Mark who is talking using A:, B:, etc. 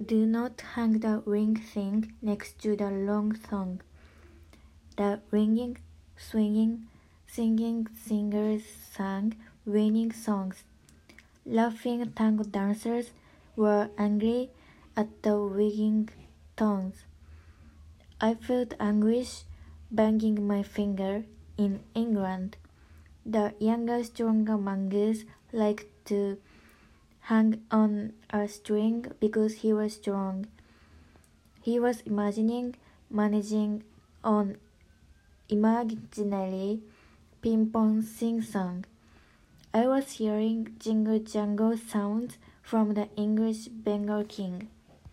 A: Do not hang the ring thing next to the long thong. The ringing, swinging, singing singers sang winning songs. Laughing tango dancers were angry at the wigging tongues. I felt anguish banging my finger. In England, the younger, stronger mongoose liked to hang on a string because he was strong. He was managing on imaginary ping-pong sing-song. I was hearing jingle jangle sounds from the English Bengal King.